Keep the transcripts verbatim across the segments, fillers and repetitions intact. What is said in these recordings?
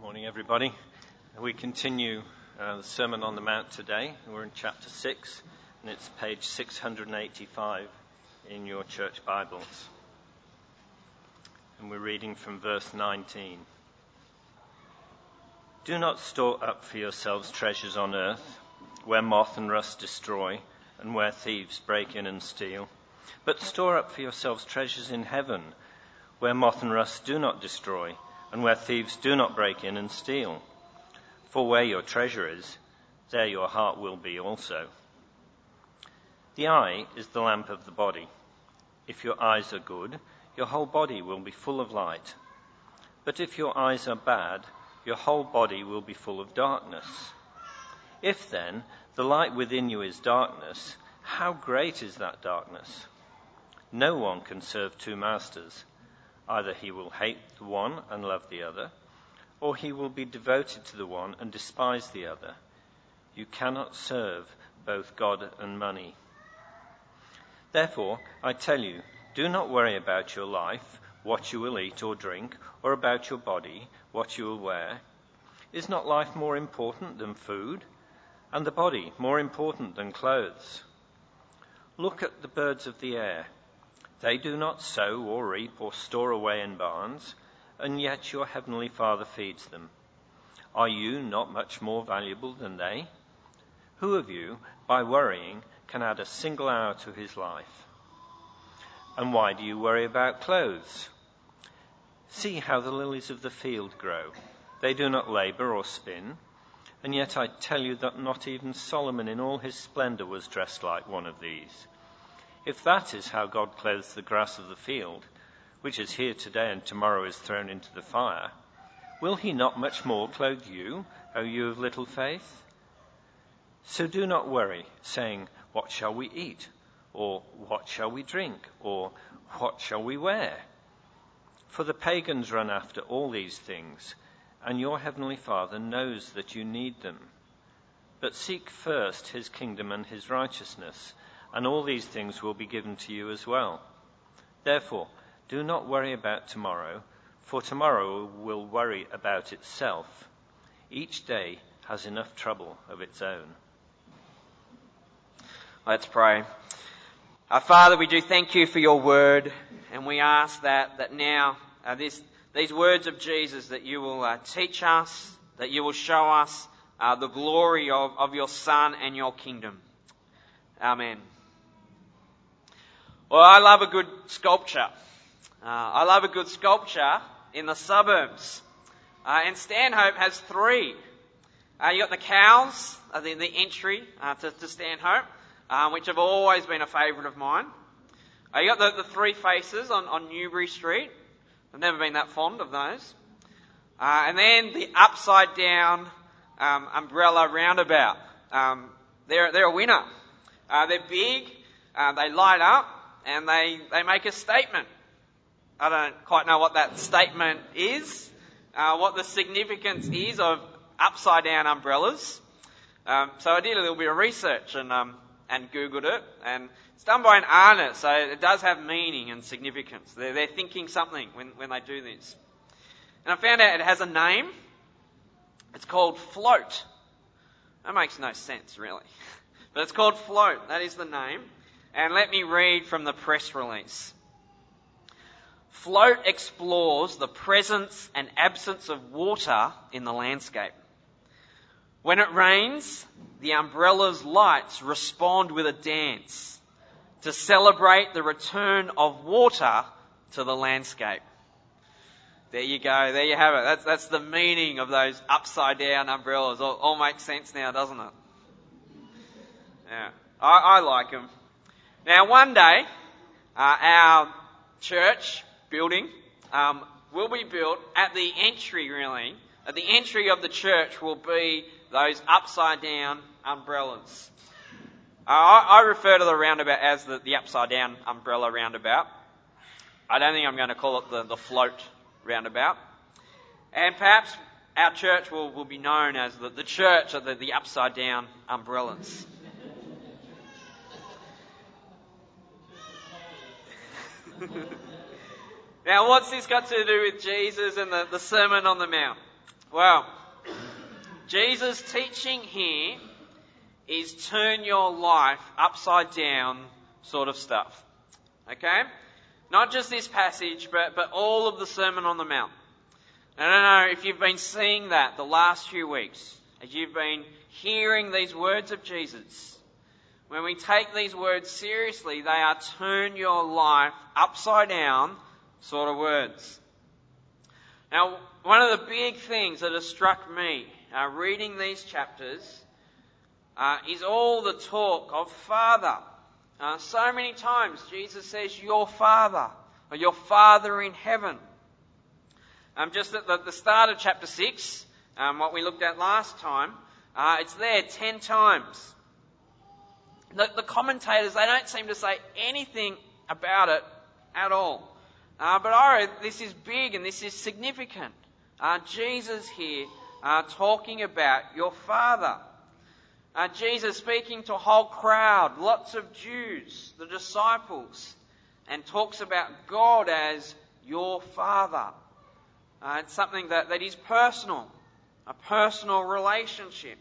Morning, everybody. We continue uh, the Sermon on the Mount today. We're in chapter six, and it's page six hundred eighty-five in your church Bibles. And we're reading from verse nineteen. Do not store up for yourselves treasures on earth, where moth and rust destroy, and where thieves break in and steal. But store up for yourselves treasures in heaven, where moth and rust do not destroy, and where thieves do not break in and steal. For where your treasure is, there your heart will be also. The eye is the lamp of the body. If your eyes are good, your whole body will be full of light. But if your eyes are bad, your whole body will be full of darkness. If then the light within you is darkness, how great is that darkness? No one can serve two masters. Either he will hate the one and love the other, or he will be devoted to the one and despise the other. You cannot serve both God and money. Therefore, I tell you, do not worry about your life, what you will eat or drink, or about your body, what you will wear. Is not life more important than food, and the body more important than clothes? Look at the birds of the air. They do not sow or reap or store away in barns, and yet your heavenly Father feeds them. Are you not much more valuable than they? Who of you, by worrying, can add a single hour to his life? And why do you worry about clothes? See how the lilies of the field grow. They do not labor or spin, and yet I tell you that not even Solomon in all his splendor was dressed like one of these. If that is how God clothes the grass of the field, which is here today and tomorrow is thrown into the fire, will he not much more clothe you, O you of little faith? So do not worry, saying, what shall we eat? Or what shall we drink? Or what shall we wear? For the pagans run after all these things, and your heavenly Father knows that you need them. But seek first his kingdom and his righteousness, and all these things will be given to you as well. Therefore, do not worry about tomorrow, for tomorrow will worry about itself. Each day has enough trouble of its own. Let's pray. Our Father, we do thank you for your word, and we ask that, that now, uh, this, these words of Jesus, that you will uh, teach us, that you will show us uh, the glory of, of your Son and your kingdom. Amen. Well, I love a good sculpture. Uh, I love a good sculpture in the suburbs. Uh, and Stanhope has three. Uh, you got the cows, uh, the, the entry uh, to, to Stanhope, uh, which have always been a favourite of mine. Uh, you got the, the three faces on, on Newbury Street. I've never been that fond of those. Uh, and then the upside down um, umbrella roundabout. Um, they're, they're a winner. Uh, they're big, uh, they light up, and they, they make a statement. I don't quite know what that statement is, uh, what the significance is of upside down umbrellas. Um, so I did a little bit of research and um, and Googled it, and it's done by an artist, so it does have meaning and significance. They're, they're thinking something when, when they do this. And I found out it has a name. It's called Float. That makes no sense, really. But it's called Float. That is the name. And let me read from the press release. Float explores the presence and absence of water in the landscape. When it rains, the umbrella's lights respond with a dance to celebrate the return of water to the landscape. There you go. There you have it. That's, that's the meaning of those upside down umbrellas. All, all makes sense now, doesn't it? Yeah. I, I like them. Now, one day, uh, our church building um, will be built at the entry, really. At the entry of the church will be those upside-down umbrellas. Uh, I, I refer to the roundabout as the, the upside-down umbrella roundabout. I don't think I'm going to call it the, the float roundabout. And perhaps our church will, will be known as the, the church of the, the upside-down umbrellas. Now, what's this got to do with Jesus and the, the Sermon on the Mount? Well, Jesus' teaching here is turn your life upside down sort of stuff. Okay? Not just this passage, but, but all of the Sermon on the Mount. I don't know if you've been seeing that the last few weeks, as you've been hearing these words of Jesus. When we take these words seriously, they are turn your life upside down sort of words. Now, one of the big things that has struck me uh, reading these chapters uh, is all the talk of Father. Uh, so many times Jesus says, your Father, or your Father in heaven. Um, just at the, the start of chapter six, um, what we looked at last time, uh, it's there ten times. The, the commentators, they don't seem to say anything about it at all. Uh, but I read this is big and this is significant. Uh, Jesus here uh, talking about your Father. Uh, Jesus speaking to a whole crowd, lots of Jews, the disciples, and talks about God as your Father. Uh, it's something that, that is personal, a personal relationship.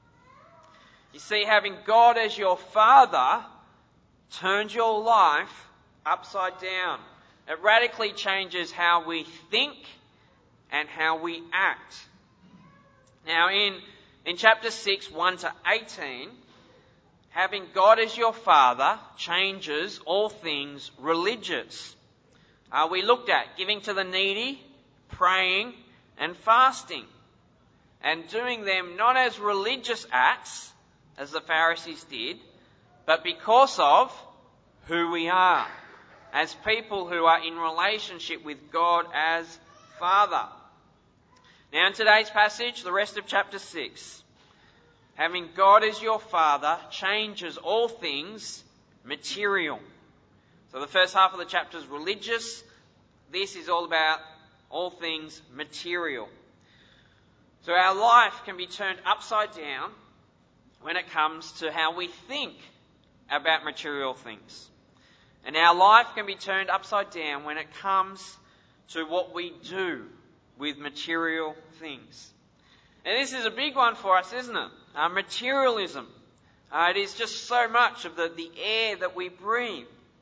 You see, having God as your Father turns your life upside down. It radically changes how we think and how we act. Now, in, in chapter six, one to eighteen, having God as your Father changes all things religious. Uh, we looked at giving to the needy, praying and fasting, and doing them not as religious acts, as the Pharisees did, but because of who we are, as people who are in relationship with God as Father. Now in today's passage, the rest of chapter six, having God as your Father changes all things material. So the first half of the chapter is religious. This is all about all things material. So our life can be turned upside down when it comes to how we think about material things. And our life can be turned upside down when it comes to what we do with material things. And this is a big one for us, isn't it? Uh, materialism. Uh, it is just so much of the, the air that we breathe.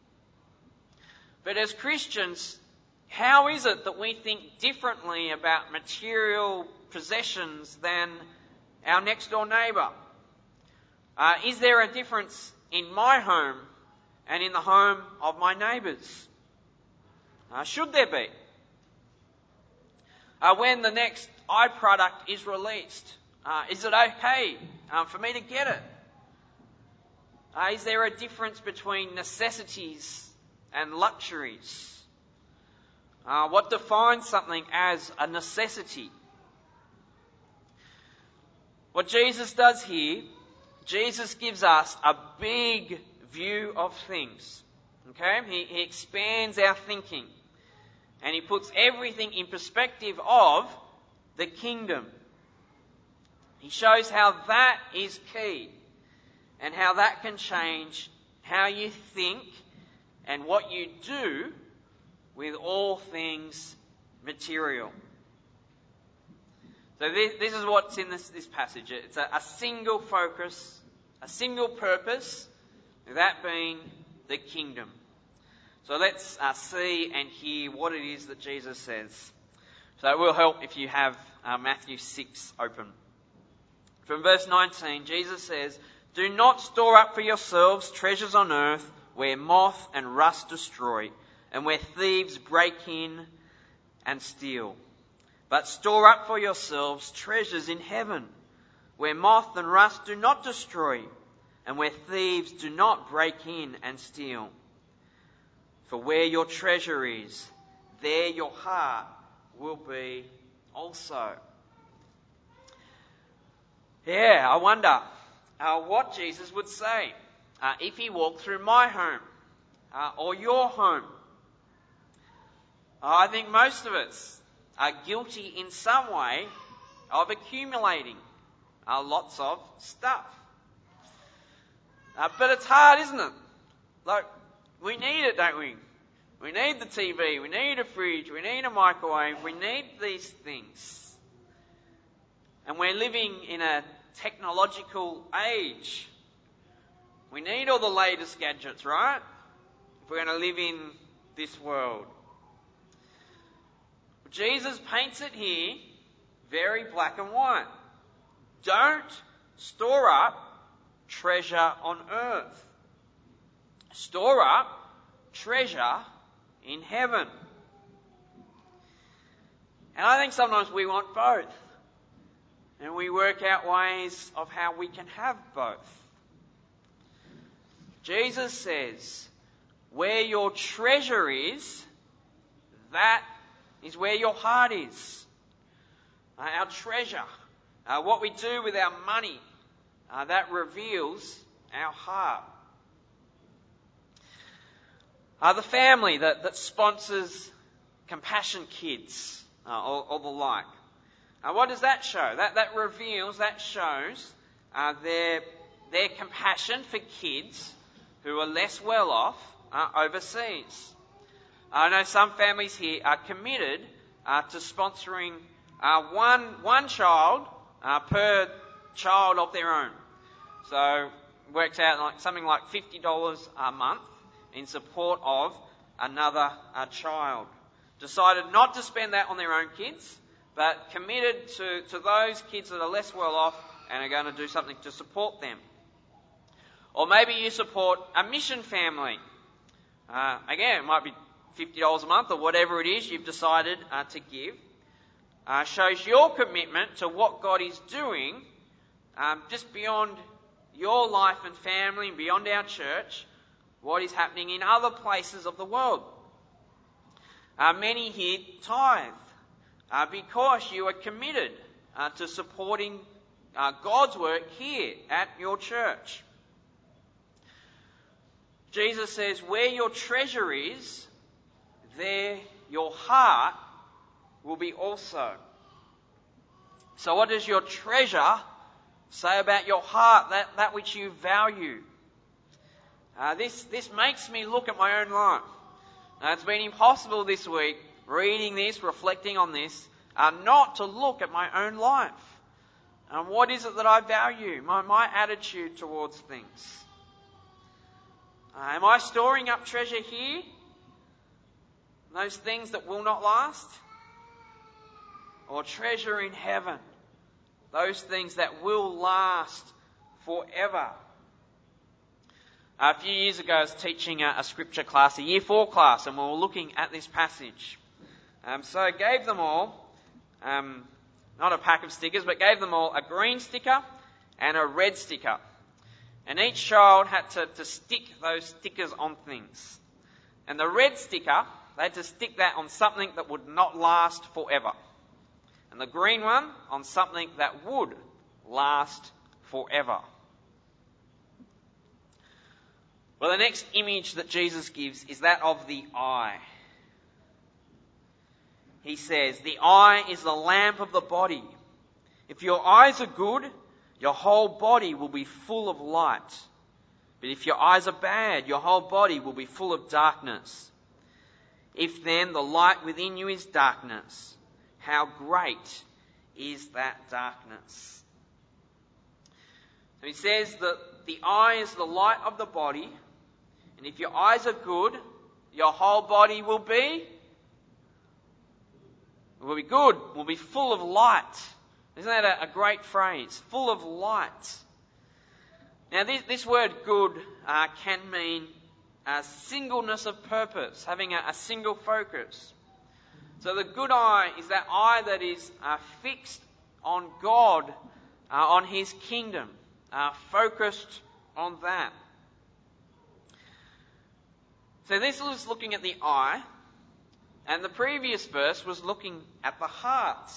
But as Christians, how is it that we think differently about material possessions than our next door neighbour? Uh, is there a difference in my home and in the home of my neighbours? Uh, should there be? Uh, when the next iProduct is released, uh, is it okay uh, for me to get it? Uh, is there a difference between necessities and luxuries? Uh, what defines something as a necessity? What Jesus does here, Jesus gives us a big view of things. Okay? He, he expands our thinking. And he puts everything in perspective of the kingdom. He shows how that is key. And how that can change how you think and what you do with all things material. So this, this is what's in this, this passage. It's a, a single focus, a single purpose, that being the kingdom. So let's uh, see and hear what it is that Jesus says. So it will help if you have uh, Matthew six open. From verse nineteen, Jesus says, "Do not store up for yourselves treasures on earth where moth and rust destroy, and where thieves break in and steal. But store up for yourselves treasures in heaven, where moth and rust do not destroy, and where thieves do not break in and steal. For where your treasure is, there your heart will be also." Yeah, I wonder uh, what Jesus would say uh, if he walked through my home uh, or your home. Uh, I think most of us are guilty in some way of accumulating uh, lots of stuff. Uh, but it's hard, isn't it? Like, we need it, don't we? We need the T V, we need a fridge, we need a microwave, we need these things. And we're living in a technological age. We need all the latest gadgets, right? If we're going to live in this world. Jesus paints it here very black and white. Don't store up treasure on earth. Store up treasure in heaven. And I think sometimes we want both. And we work out ways of how we can have both. Jesus says, where your treasure is, that is where your heart is. Uh, our treasure, uh, what we do with our money, uh, that reveals our heart. Uh, the family that, that sponsors Compassion Kids uh, or, or the like. Uh, what does that show? That, that reveals, that shows uh, their, their compassion for kids who are less well off uh, overseas. I know some families here are committed uh, to sponsoring uh, one one child uh, per child of their own. So it works out like something like fifty dollars a month in support of another uh, child. Decided not to spend that on their own kids, but committed to, to those kids that are less well off and are going to do something to support them. Or maybe you support a mission family. Uh, again, it might be fifty dollars a month or whatever it is you've decided uh, to give. Uh, shows your commitment to what God is doing um, just beyond your life and family and beyond our church, what is happening in other places of the world. Uh, many here tithe uh, because you are committed uh, to supporting uh, God's work here at your church. Jesus says, where your treasure is, there your heart will be also. So what does your treasure say about your heart, that, that which you value? Uh, this, this makes me look at my own life. Now, it's been impossible this week, reading this, reflecting on this, uh, not to look at my own life. And what is it that I value? My, my attitude towards things. Uh, am I storing up treasure here? Those things that will not last? Or treasure in heaven? Those things that will last forever? A few years ago I was teaching a, a scripture class, a year four class, and we were looking at this passage. Um, so I gave them all, um, not a pack of stickers, but gave them all a green sticker and a red sticker. And each child had to, to stick those stickers on things. And the red sticker, they had to stick that on something that would not last forever. And the green one on something that would last forever. Well, the next image that Jesus gives is that of the eye. He says, the eye is the lamp of the body. If your eyes are good, your whole body will be full of light. But if your eyes are bad, your whole body will be full of darkness. If then the light within you is darkness, how great is that darkness? So he says that the eye is the light of the body, and if your eyes are good, your whole body will be will be good, will be full of light. Isn't that a, a great phrase? Full of light. Now this, this word good uh, can mean a singleness of purpose, having a, a single focus. So the good eye is that eye that is uh, fixed on God, uh, on His kingdom, uh, focused on that. So this was looking at the eye, and the previous verse was looking at the heart.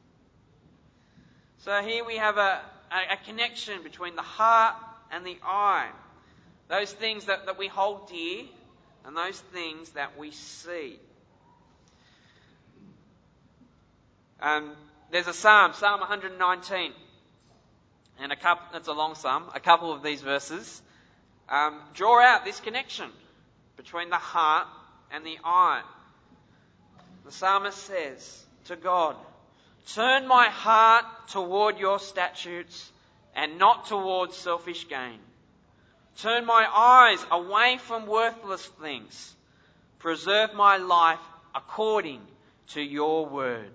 So here we have a, a, a connection between the heart and the eye. Those things that, that we hold dear and those things that we see. Um, there's a psalm, Psalm one nineteen, and a couple, that's a long psalm, a couple of these verses um, draw out this connection between the heart and the eye. The psalmist says to God, Turn my heart toward your statutes and not towards selfish gain. Turn my eyes away from worthless things. Preserve my life according to your word.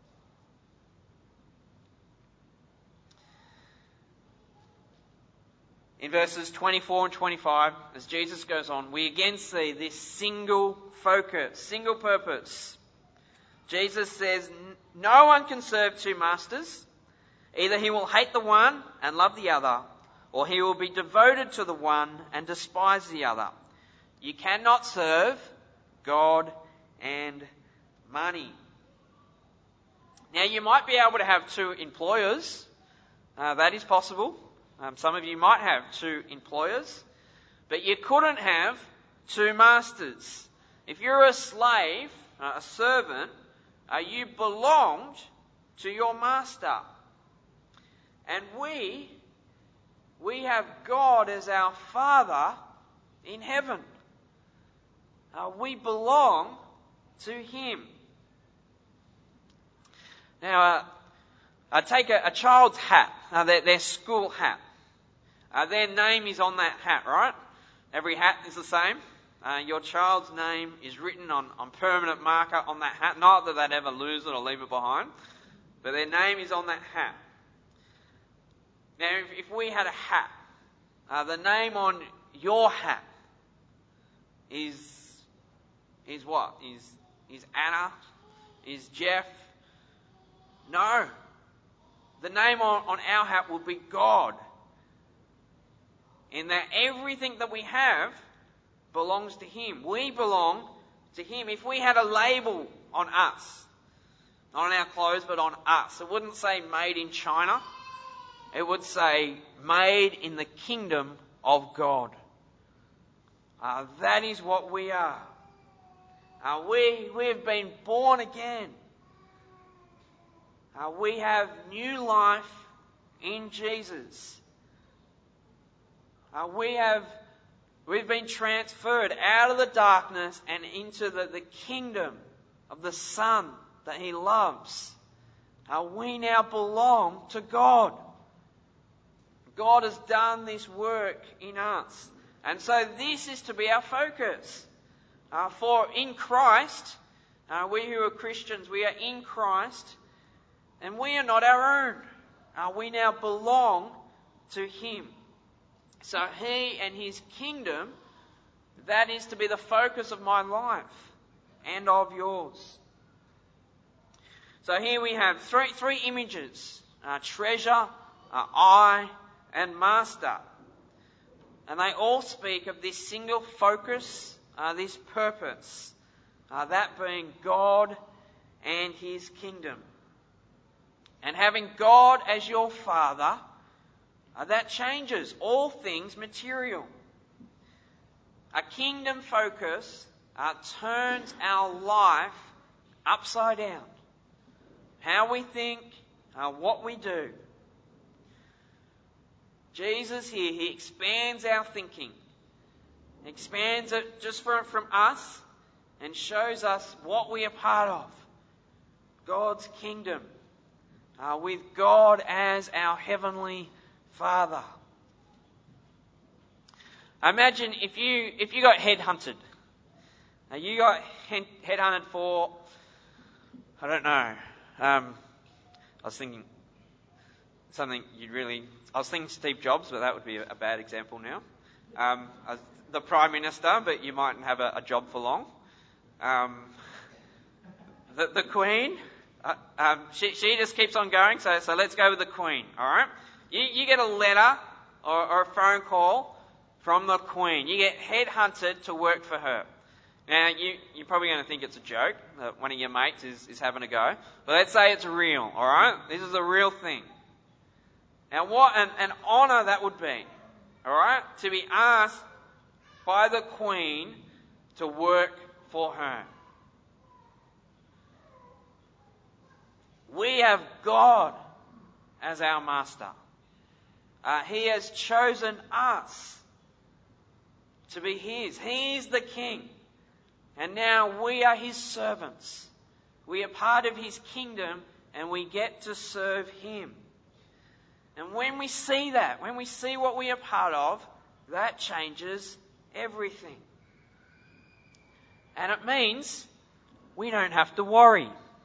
In verses twenty-four and twenty-five, as Jesus goes on, we again see this single focus, single purpose. Jesus says, no one can serve two masters. Either he will hate the one and love the other, or he will be devoted to the one and despise the other. You cannot serve God and money. Now, you might be able to have two employers. Uh, that is possible. Um, some of you might have two employers, but you couldn't have two masters. If you're a slave, uh, a servant, uh, you belonged to your master. And we, we have God as our Father in heaven. Uh, we belong to Him. Now, uh, I take a, a child's hat, uh, their, their school hat. Uh, their name is on that hat, right? Every hat is the same. Uh, your child's name is written on, on permanent marker on that hat. Not that they'd ever lose it or leave it behind, but their name is on that hat. Now, if, if we had a hat, uh, the name on your hat is is what? Is is Anna? Is Jeff? No. The name on, on our hat will be God. In that everything that we have belongs to Him. We belong to Him. If we had a label on us, not on our clothes, but on us, it wouldn't say made in China. It would say made in the kingdom of God. Uh, that is what we are. Uh, we, we have been born again. Uh, we have new life in Jesus. Uh, we have, we've been transferred out of the darkness and into the, the kingdom of the Son that He loves. Uh, we now belong to God. God has done this work in us. And so this is to be our focus. Uh, for in Christ, uh, we who are Christians, we are in Christ, and we are not our own. Uh, we now belong to Him. So He and His kingdom, that is to be the focus of my life and of yours. So here we have three, three images, uh, treasure, uh, eye, and master. And they all speak of this single focus, uh, this purpose, uh, that being God and His kingdom. And having God as your Father, uh, that changes all things material. A kingdom focus uh, turns our life upside down. How we think, uh, what we do. Jesus here, He expands our thinking. He expands it just from, from us and shows us what we are part of. God's kingdom. Uh, with God as our heavenly Father. Imagine if you if you got headhunted. Now you got head, headhunted for, I don't know, um, I was thinking something you'd really, I was thinking Steve Jobs, but that would be a, a bad example now. Um, I was the Prime Minister, but you mightn't have a, a job for long. Um, the, the Queen, uh, um, she, she just keeps on going, so, so let's go with the Queen, alright? You, you get a letter or, or a phone call from the Queen. You get headhunted to work for her. Now, you, you're probably going to think it's a joke, that one of your mates is, is having a go. But let's say it's real, alright? This is a real thing. Now, what an, an honour that would be, alright? To be asked by the Queen to work for her. We have God as our master. Uh, he has chosen us to be His. He is the King. And now we are His servants. We are part of His kingdom and we get to serve Him. And when we see that, when we see what we are part of, that changes everything. And it means we don't have to worry.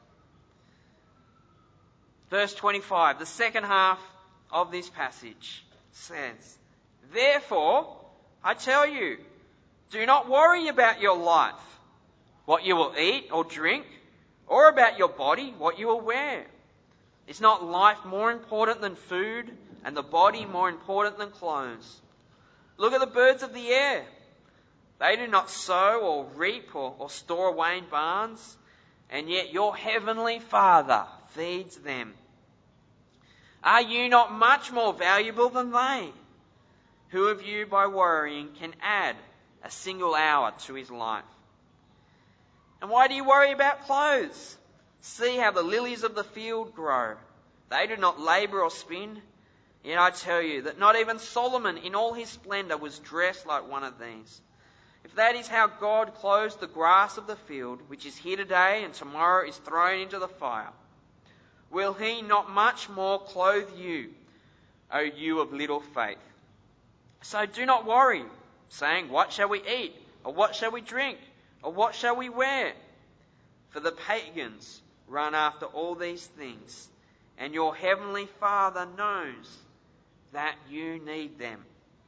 Verse twenty-five, the second half of this passage says, "Therefore, I tell you, do not worry about your life, what you will eat or drink, or about your body, what you will wear. Is not life more important than food, and the body more important than clothes? Look at the birds of the air. They do not sow or reap or, or store away in barns, and yet your heavenly Father feeds them. Are you not much more valuable than they? Who of you, by worrying, can add a single hour to his life? And why do you worry about clothes? See how the lilies of the field grow. They do not labour or spin. Yet I tell you that not even Solomon in all his splendour was dressed like one of these. If that is how God clothes the grass of the field, which is here today and tomorrow is thrown into the fire, will He not much more clothe you, O you of little faith? So do not worry, saying, what shall we eat? Or what shall we drink? Or what shall we wear? For the pagans run after all these things, and your heavenly Father knows that you need them."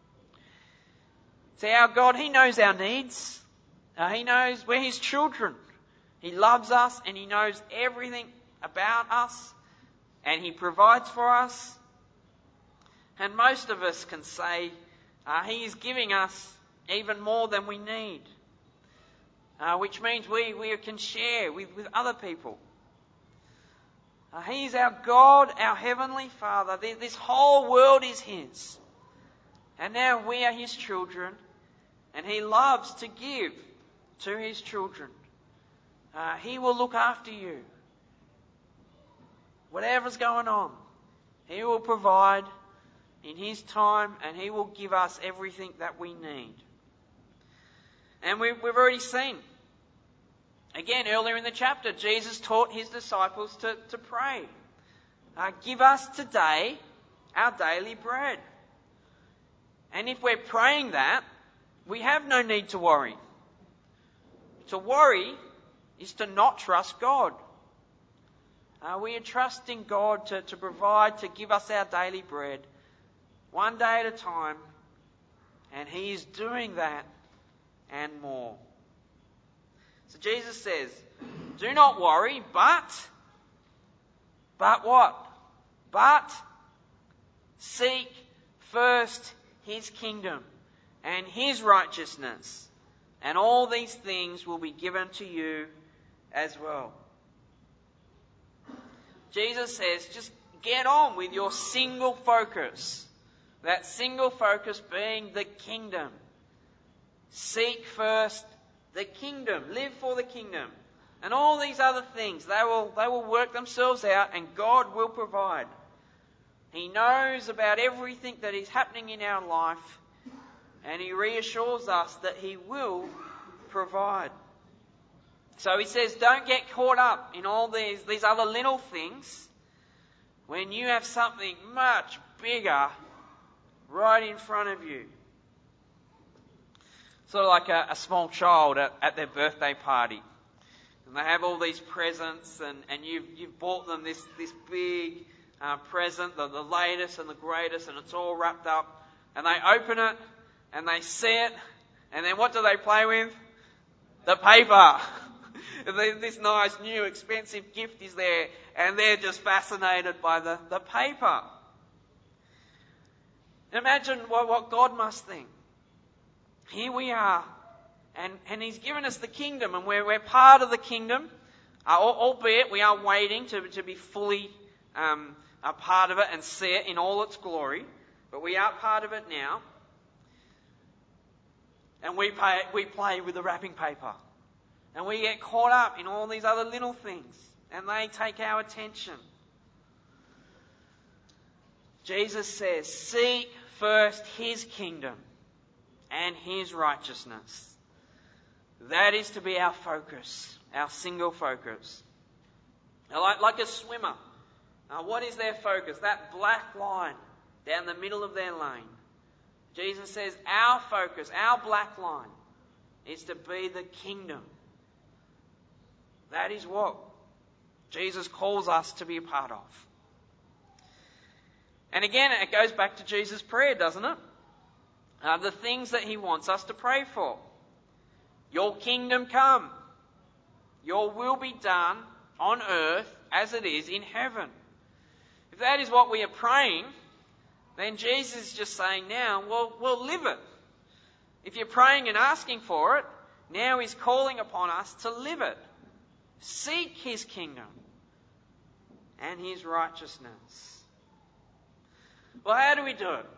See, our God, He knows our needs. Uh, he knows we're His children. He loves us and He knows everything about us, and He provides for us. And most of us can say uh, He is giving us even more than we need, uh, which means we, we can share with, with other people. Uh, he is our God, our Heavenly Father. This, this whole world is His. And now we are His children, and He loves to give to His children. Uh, he will look after you. Whatever's going on, He will provide in His time, and He will give us everything that we need. And we've, we've already seen, again, earlier in the chapter, Jesus taught His disciples to, to pray. Uh, Give us today our daily bread. And if we're praying that, we have no need to worry. To worry is to not trust God. Uh, we are trusting God to, to provide, to give us our daily bread, one day at a time, and He is doing that and more. So Jesus says, do not worry, but, but what? But seek first His kingdom and His righteousness, and all these things will be given to you as well. Jesus says, just get on with your single focus. That single focus being the kingdom. Seek first the kingdom. Live for the kingdom. And all these other things, they will, they will work themselves out, and God will provide. He knows about everything that is happening in our life, and He reassures us that He will provide. So He says, don't get caught up in all these, these other little things when you have something much bigger right in front of you. Sort of like a, a small child at, at their birthday party. And they have all these presents, and, and you've, you've bought them this, this big uh, present, the, the latest and the greatest, and it's all wrapped up. And they open it, and they see it, and then what do they play with? The paper. This nice, new, expensive gift is there, and they're just fascinated by the, the paper. Imagine what, what God must think. Here we are, and, and He's given us the kingdom, and we're, we're part of the kingdom, uh, albeit we are waiting to, to be fully um, a part of it and see it in all its glory, but we are part of it now. And we, pay, we play with the wrapping paper. And we get caught up in all these other little things, and they take our attention. Jesus says, seek first His kingdom and His righteousness. That is to be our focus, our single focus. Now, like, like a swimmer, uh, what is their focus? That black line down the middle of their lane. Jesus says our focus, our black line, is to be the kingdom. That is what Jesus calls us to be a part of. And again, it goes back to Jesus' prayer, doesn't it? Uh, the things that he wants us to pray for. Your kingdom come. Your will be done on earth as it is in heaven. If that is what we are praying, then Jesus is just saying now, well, we'll live it. If you're praying and asking for it, now he's calling upon us to live it. Seek his kingdom and his righteousness. Well, how do we do it?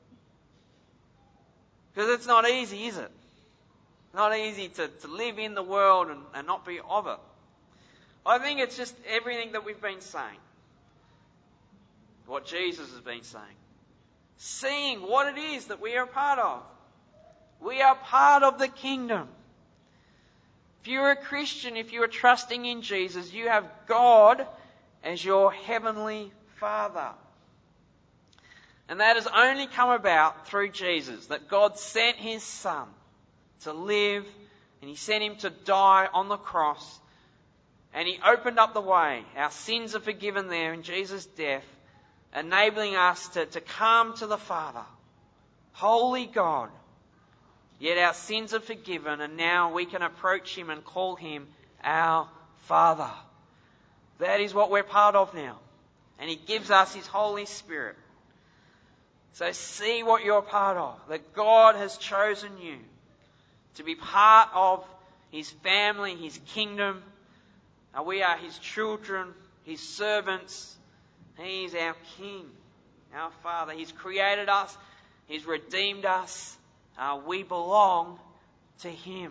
Because it's not easy, is it? Not easy to, to live in the world and, and not be of it. I think it's just everything that we've been saying. What Jesus has been saying. Seeing what it is that we are a part of. We are part of the kingdom. If you're a Christian, if you are trusting in Jesus, you have God as your heavenly Father. And that has only come about through Jesus, that God sent his Son to live, and he sent him to die on the cross, and he opened up the way. Our sins are forgiven there in Jesus' death, enabling us to, to come to the Father. Holy God. Yet our sins are forgiven, and now we can approach him and call him our Father. That is what we're part of now. And he gives us his Holy Spirit. So see what you're part of. That God has chosen you to be part of his family, his kingdom. And we are his children, his servants. He is our King, our Father. He's created us. He's redeemed us. Uh, we belong to him.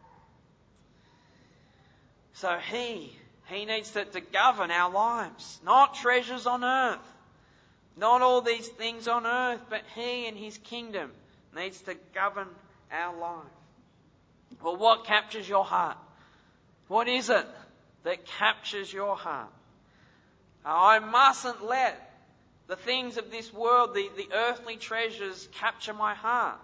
So he, he needs to, to govern our lives. Not treasures on earth. Not all these things on earth, but he and his kingdom needs to govern our life. Well, what captures your heart? What is it that captures your heart? I mustn't let the things of this world, the, the earthly treasures, capture my heart.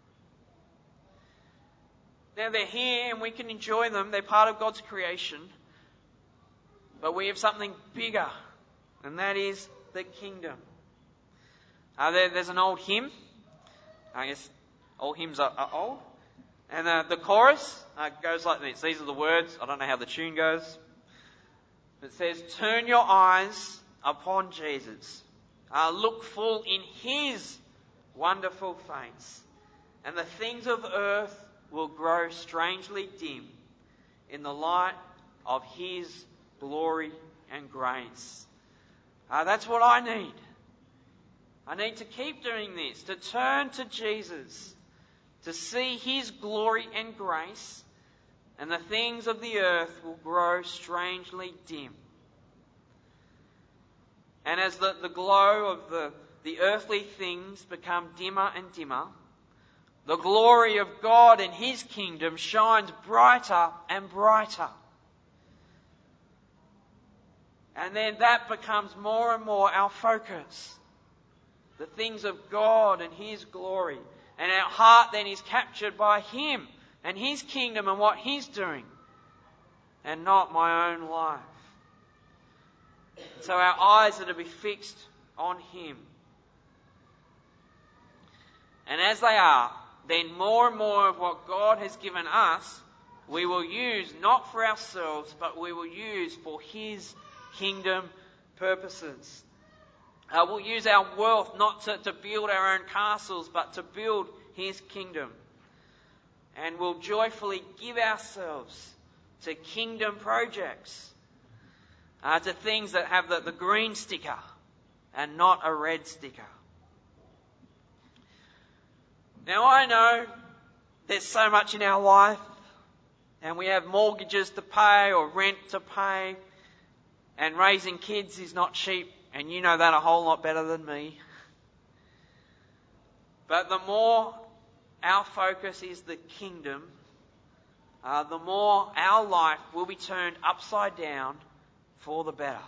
Now they're here and we can enjoy them. They're part of God's creation. But we have something bigger, and that is the kingdom. Uh, there, there's an old hymn. I guess all hymns are, are old. And uh, the chorus uh, goes like this. These are the words. I don't know how the tune goes. It says, turn your eyes upon Jesus. Uh, look full in his wonderful face. And the things of earth will grow strangely dim in the light of his glory and grace. Uh, that's what I need. I need to keep doing this, to turn to Jesus, to see his glory and grace, and the things of the earth will grow strangely dim. And as the, the glow of the, the earthly things become dimmer and dimmer, the glory of God and his kingdom shines brighter and brighter. And then that becomes more and more our focus. The things of God and his glory. And our heart then is captured by him and his kingdom and what he's doing. And not my own life. So our eyes are to be fixed on him. And as they are, then more and more of what God has given us, we will use not for ourselves, but we will use for his kingdom purposes. Uh, we'll use our wealth not to, to build our own castles, but to build his kingdom. And we'll joyfully give ourselves to kingdom projects, uh, to things that have the, the green sticker and not a red sticker. Now I know there's so much in our life, and we have mortgages to pay or rent to pay, and raising kids is not cheap. And you know that a whole lot better than me. But the more our focus is the kingdom, uh, the more our life will be turned upside down for the better.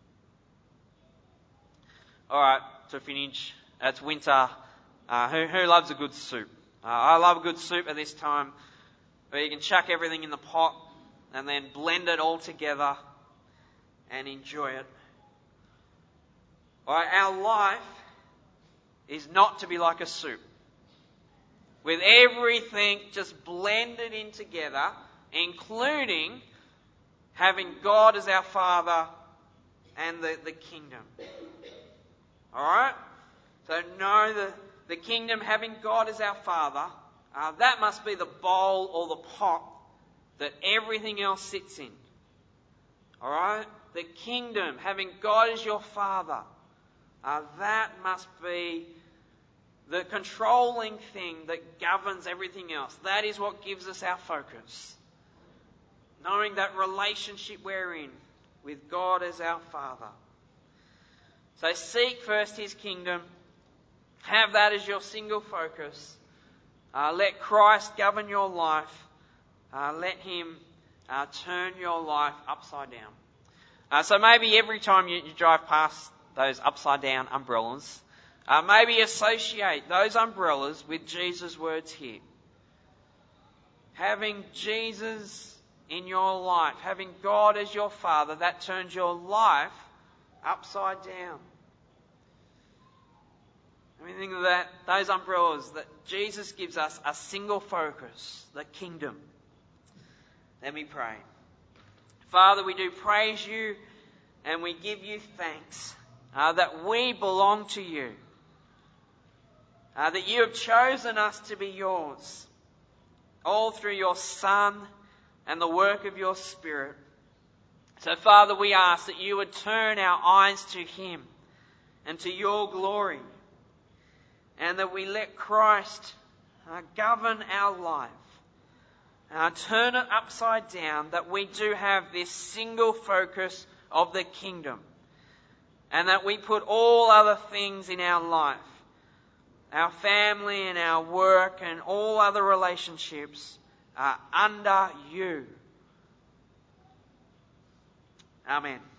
Alright, to finish, it's winter. Uh, who, who loves a good soup? Uh, I love a good soup at this time, where you can chuck everything in the pot and then blend it all together and enjoy it. Alright, our life is not to be like a soup, with everything just blended in together, including having God as our Father and the, the kingdom. Alright? So know the, the kingdom, having God as our Father, uh, that must be the bowl or the pot that everything else sits in. Alright? The kingdom, having God as your Father, uh, that must be the controlling thing that governs everything else. That is what gives us our focus. Knowing that relationship we're in with God as our Father. So seek first His kingdom. Have that as your single focus. Uh, let Christ govern your life. Uh, let Him uh, turn your life upside down. Uh, so maybe every time you, you drive past those upside down umbrellas, uh, maybe associate those umbrellas with Jesus' words here. Having Jesus in your life, having God as your Father, that turns your life upside down. I mean, think of that, those umbrellas, that Jesus gives us a single focus, the kingdom. Let me pray. Father, we do praise you and we give you thanks uh, that we belong to you, uh, that you have chosen us to be yours, all through your Son and the work of your Spirit. So, Father, we ask that you would turn our eyes to Him and to your glory, and that we let Christ uh, govern our life. Uh, turn it upside down, that we do have this single focus of the kingdom, and that we put all other things in our life, our family and our work and all other relationships, uh, under you. Amen.